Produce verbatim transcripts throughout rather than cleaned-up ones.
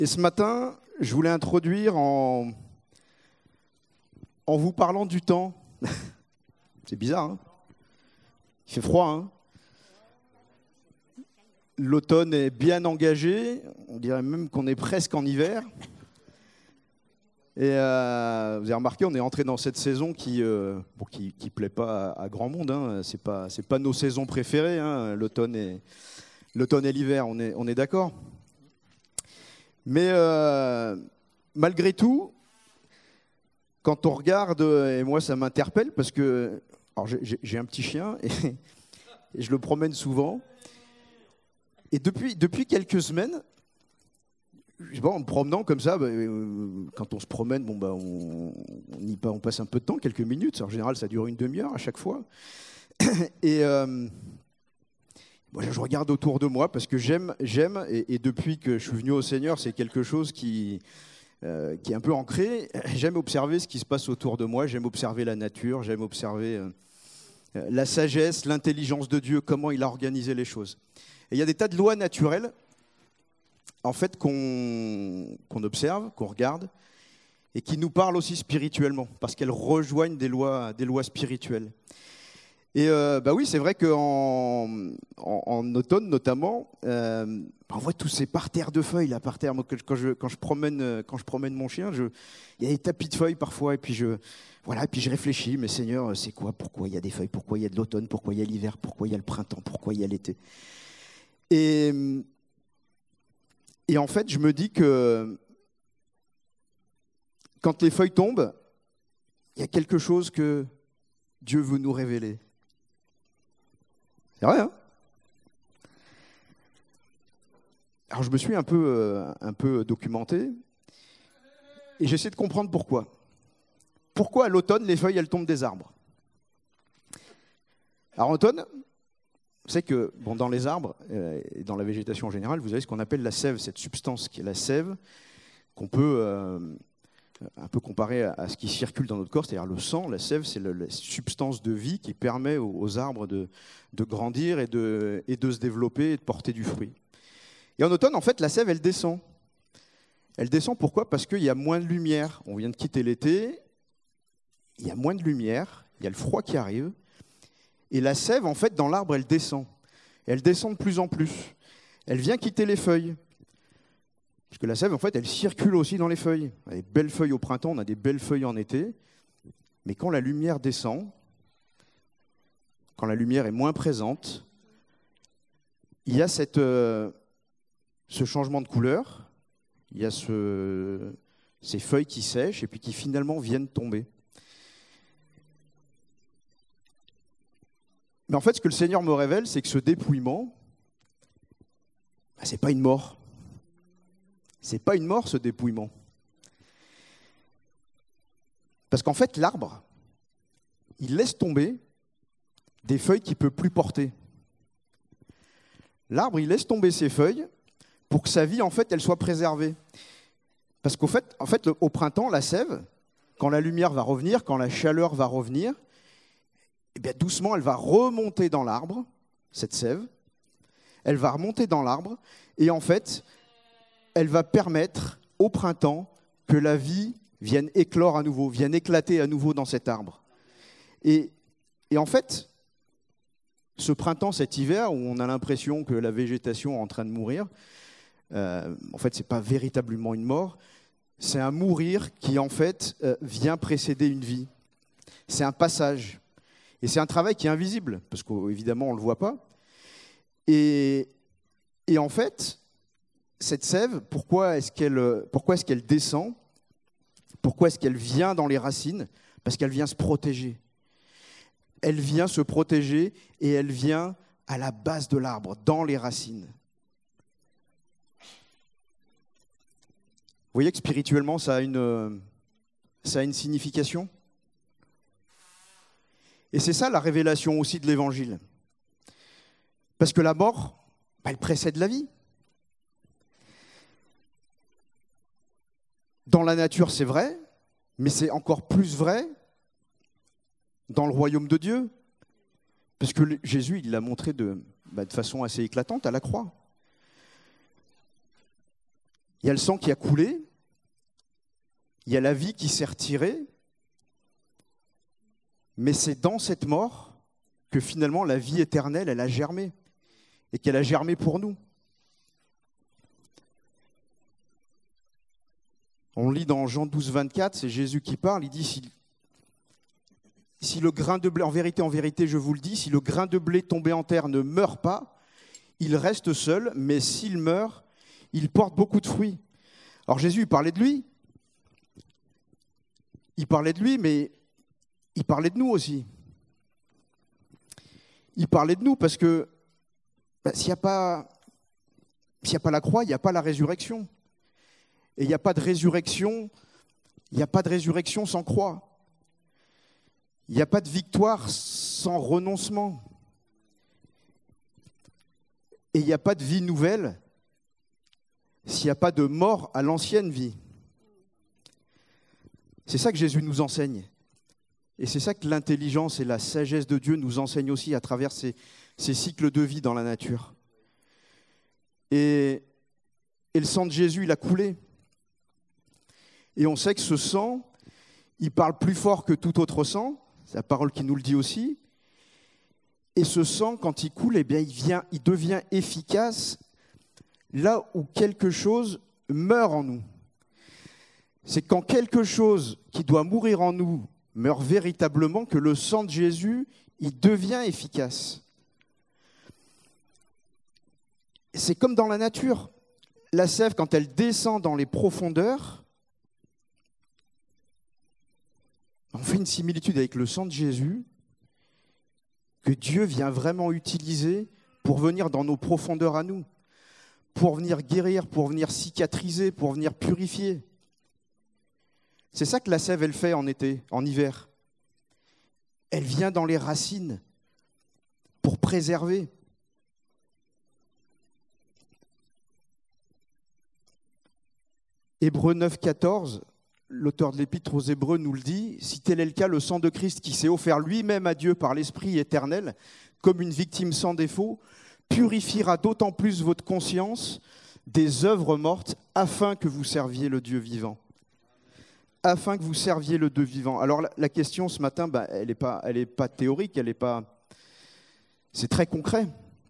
Et ce matin, je voulais introduire en, en vous parlant du temps. C'est bizarre, hein? Il fait froid, hein? L'automne est bien engagé, on dirait même qu'on est presque en hiver. Et euh, vous avez remarqué, on est entré dans cette saison qui euh, bon, qui, qui plaît pas à, à grand monde. Hein. C'est pas c'est pas nos saisons préférées. Hein. L'automne et l'automne et l'hiver, on est on est d'accord. Mais euh, malgré tout, quand on regarde, et moi ça m'interpelle parce que alors j'ai, j'ai un petit chien et, et je le promène souvent. Et depuis depuis quelques semaines. Bon, en me promenant comme ça, bah, euh, quand on se promène, bon, bah, on, on, y, on passe un peu de temps, quelques minutes. En général, ça dure une demi-heure à chaque fois. Et euh, moi, je regarde autour de moi parce que j'aime, j'aime et, et depuis que je suis venu au Seigneur, c'est quelque chose qui, euh, qui est un peu ancré. J'aime observer ce qui se passe autour de moi. J'aime observer la nature. J'aime observer euh, la sagesse, l'intelligence de Dieu, comment il a organisé les choses. Et il y a des tas de lois naturelles. En fait, qu'on, qu'on observe, qu'on regarde, et qui nous parlent aussi spirituellement, parce qu'elles rejoignent des lois, des lois spirituelles. Et euh, bah oui, c'est vrai qu'en en, en automne, notamment, euh, on voit tous ces parterres de feuilles, là, par terre. Moi, quand, je, quand, je promène, quand je promène mon chien, je, il y a des tapis de feuilles parfois, et puis je, voilà, et puis je réfléchis, mais Seigneur, c'est quoi? Pourquoi il y a des feuilles? Pourquoi il y a de l'automne? Pourquoi il y a l'hiver? Pourquoi il y a le printemps? Pourquoi il y a l'été? Et... Et en fait, je me dis que quand les feuilles tombent, il y a quelque chose que Dieu veut nous révéler. C'est vrai, hein? Alors, je me suis un peu, euh, un peu documenté et j'essaie de comprendre pourquoi. Pourquoi à l'automne, les feuilles, elles tombent des arbres? Alors, en automne, vous savez que bon, dans les arbres euh, et dans la végétation en général, vous avez ce qu'on appelle la sève, cette substance qui est la sève, qu'on peut euh, un peu comparer à, à ce qui circule dans notre corps, c'est-à-dire le sang. La sève, c'est le, la substance de vie qui permet aux, aux arbres de, de grandir et de, et de se développer et de porter du fruit. Et en automne, en fait, la sève, elle descend. Elle descend pourquoi? Parce qu'il y a moins de lumière. On vient de quitter l'été, il y a moins de lumière, il y a le froid qui arrive. Et la sève, en fait, dans l'arbre, elle descend. Elle descend de plus en plus. Elle vient quitter les feuilles. Parce que la sève, en fait, elle circule aussi dans les feuilles. On a des belles feuilles au printemps, on a des belles feuilles en été. Mais quand la lumière descend, quand la lumière est moins présente, il y a cette, euh, ce changement de couleur, il y a ce, ces feuilles qui sèchent et puis qui finalement viennent tomber. Mais en fait, ce que le Seigneur me révèle, c'est que ce dépouillement, bah, ce n'est pas une mort. Ce n'est pas une mort, ce dépouillement. Parce qu'en fait, l'arbre, il laisse tomber des feuilles qu'il ne peut plus porter. L'arbre, il laisse tomber ses feuilles pour que sa vie, en fait, elle soit préservée. Parce qu'au fait, en fait, au printemps, la sève, quand la lumière va revenir, quand la chaleur va revenir, eh bien, doucement, elle va remonter dans l'arbre, cette sève. Elle va remonter dans l'arbre et en fait, elle va permettre au printemps que la vie vienne éclore à nouveau, vienne éclater à nouveau dans cet arbre. Et, et en fait, ce printemps, cet hiver, où on a l'impression que la végétation est en train de mourir, euh, en fait, ce n'est pas véritablement une mort, c'est un mourir qui, en fait, euh, vient précéder une vie. C'est un passage. Et c'est un travail qui est invisible, parce qu'évidemment, on ne le voit pas. Et, et en fait, cette sève, pourquoi est-ce qu'elle, pourquoi est-ce qu'elle descend? Pourquoi est-ce qu'elle vient dans les racines? Parce qu'elle vient se protéger. Elle vient se protéger et elle vient à la base de l'arbre, dans les racines. Vous voyez que spirituellement, ça a une, ça a une signification? Et c'est ça la révélation aussi de l'Évangile. Parce que la mort, bah, elle précède la vie. Dans la nature, c'est vrai, mais c'est encore plus vrai dans le royaume de Dieu. Parce que Jésus, il l'a montré de, bah, de façon assez éclatante à la croix. Il y a le sang qui a coulé, il y a la vie qui s'est retirée, mais c'est dans cette mort que finalement la vie éternelle, elle a germé, et qu'elle a germé pour nous. On lit dans Jean douze, vingt-quatre, c'est Jésus qui parle, il dit si, si le grain de blé, en vérité, en vérité, je vous le dis, si le grain de blé tombé en terre ne meurt pas, il reste seul, mais s'il meurt, il porte beaucoup de fruits. Alors Jésus, il parlait de lui, il parlait de lui, mais il parlait de nous aussi. Il parlait de nous parce que ben, s'il n'y a pas, s'il n'y a pas la croix, il n'y a pas la résurrection. Et il n'y a pas de résurrection, il n'y a pas de résurrection sans croix. Il n'y a pas de victoire sans renoncement. Et il n'y a pas de vie nouvelle s'il n'y a pas de mort à l'ancienne vie. C'est ça que Jésus nous enseigne. Et c'est ça que l'intelligence et la sagesse de Dieu nous enseignent aussi à travers ces, ces cycles de vie dans la nature. Et, et le sang de Jésus, il a coulé. Et on sait que ce sang, il parle plus fort que tout autre sang. C'est la parole qui nous le dit aussi. Et ce sang, quand il coule, eh bien, il, vient, il devient efficace là où quelque chose meurt en nous. C'est quand quelque chose qui doit mourir en nous meurt véritablement que le sang de Jésus, il devient efficace. C'est comme dans la nature. La sève, quand elle descend dans les profondeurs, on fait une similitude avec le sang de Jésus que Dieu vient vraiment utiliser pour venir dans nos profondeurs à nous, pour venir guérir, pour venir cicatriser, pour venir purifier. C'est ça que la sève, elle fait en été, en hiver. Elle vient dans les racines pour préserver. Hébreux neuf, quatorze, l'auteur de l'Épître aux Hébreux nous le dit, si tel est le cas, le sang de Christ qui s'est offert lui-même à Dieu par l'Esprit éternel, comme une victime sans défaut, purifiera d'autant plus votre conscience des œuvres mortes, afin que vous serviez le Dieu vivant. Afin que vous serviez le Dieu vivant. Alors la, la question ce matin, bah, elle n'est pas, elle est pas théorique, elle est pas. C'est très concret.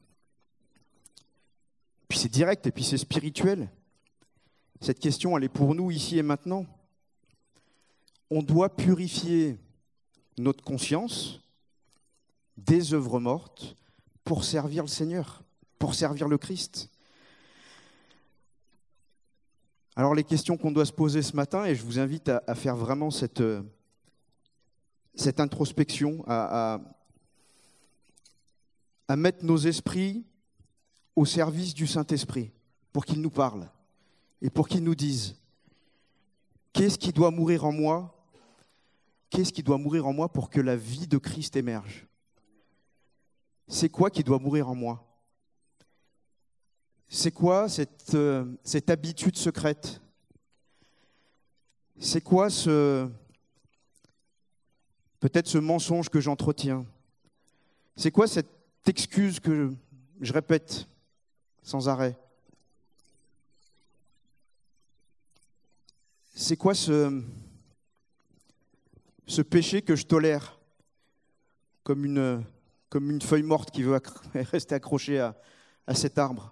Puis c'est direct et puis c'est spirituel. Cette question, elle est pour nous ici et maintenant. On doit purifier notre conscience des œuvres mortes pour servir le Seigneur, pour servir le Christ. Alors les questions qu'on doit se poser ce matin, et je vous invite à, à faire vraiment cette, cette introspection, à, à, à mettre nos esprits au service du Saint-Esprit pour qu'il nous parle et pour qu'il nous dise qu'est-ce qui doit mourir en moi. Qu'est-ce qui doit mourir en moi pour que la vie de Christ émerge? C'est quoi qui doit mourir en moi? C'est quoi cette, euh, cette habitude secrète? C'est quoi ce, peut-être ce mensonge que j'entretiens? C'est quoi cette excuse que je répète sans arrêt? C'est quoi ce... Ce péché que je tolère, comme une, comme une feuille morte qui veut accro- rester accrochée à, à cet arbre.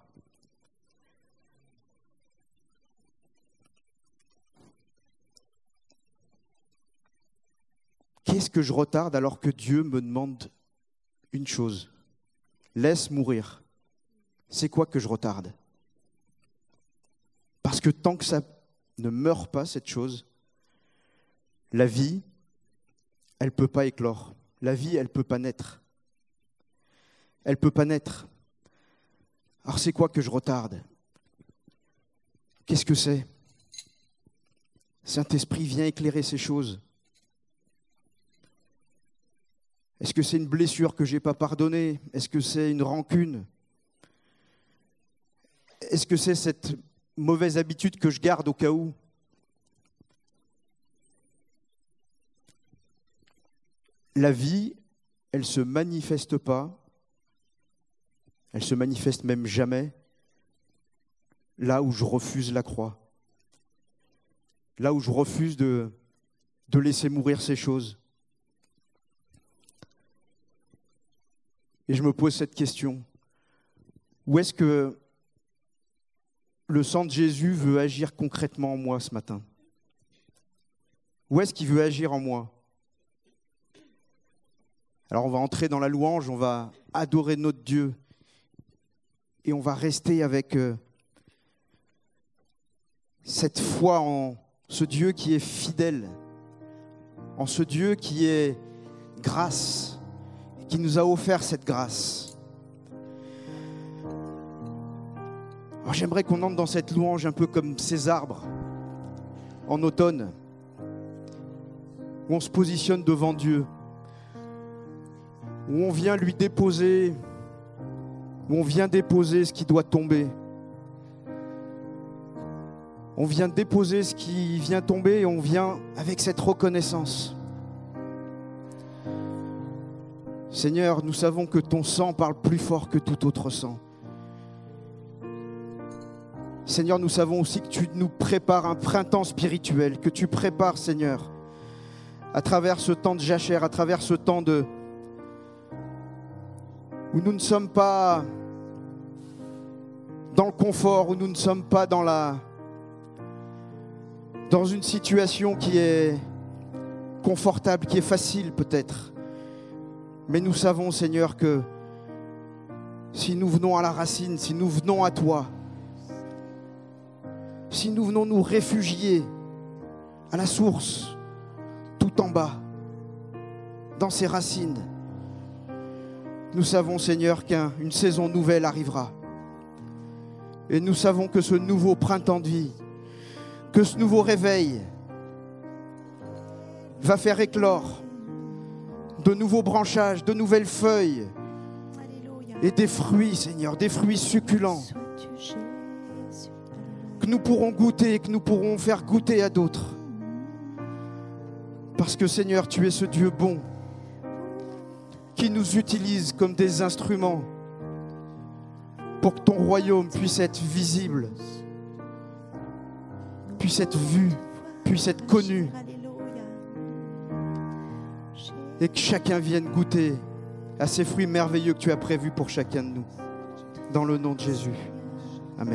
Qu'est-ce que je retarde alors que Dieu me demande une chose? Laisse mourir. C'est quoi que je retarde? Parce que tant que ça ne meurt pas, cette chose, la vie, elle ne peut pas éclore. La vie, elle ne peut pas naître. Elle ne peut pas naître. Alors c'est quoi que je retarde? Qu'est-ce que c'est? Saint-Esprit, viens éclairer ces choses. Est-ce que c'est une blessure que je n'ai pas pardonnée? Est-ce que c'est une rancune? Est-ce que c'est cette mauvaise habitude que je garde au cas où? La vie, elle ne se manifeste pas, elle se manifeste même jamais là où je refuse la croix. là où je refuse de, de laisser mourir ces choses. Et je me pose cette question. Où est-ce que le sang de Jésus veut agir concrètement en moi ce matin? Où est-ce qu'il veut agir en moi? Alors on va entrer dans la louange, on va adorer notre Dieu et on va rester avec euh, cette foi en ce Dieu qui est fidèle, en ce Dieu qui est grâce, qui nous a offert cette grâce. Alors j'aimerais qu'on entre dans cette louange un peu comme ces arbres en automne, où on se positionne devant Dieu, où on vient lui déposer, où on vient déposer ce qui doit tomber. On vient déposer ce qui vient tomber et on vient avec cette reconnaissance. Seigneur, nous savons que ton sang parle plus fort que tout autre sang. Seigneur, nous savons aussi que tu nous prépares un printemps spirituel, que tu prépares, Seigneur, à travers ce temps de jachère, à travers ce temps de où nous ne sommes pas dans le confort, où nous ne sommes pas dans la dans une situation qui est confortable, qui est facile peut-être. Mais nous savons, Seigneur, que si nous venons à la racine, si nous venons à toi, si nous venons nous réfugier à la source, tout en bas, dans ses racines, nous savons, Seigneur, qu'une saison nouvelle arrivera. Et nous savons que ce nouveau printemps de vie, que ce nouveau réveil va faire éclore de nouveaux branchages, de nouvelles feuilles et des fruits, Seigneur, des fruits succulents que nous pourrons goûter, que nous pourrons faire goûter à d'autres. Parce que, Seigneur, tu es ce Dieu bon qui nous utilise comme des instruments pour que ton royaume puisse être visible, puisse être vu, puisse être connu, et que chacun vienne goûter à ces fruits merveilleux que tu as prévus pour chacun de nous. Dans le nom de Jésus.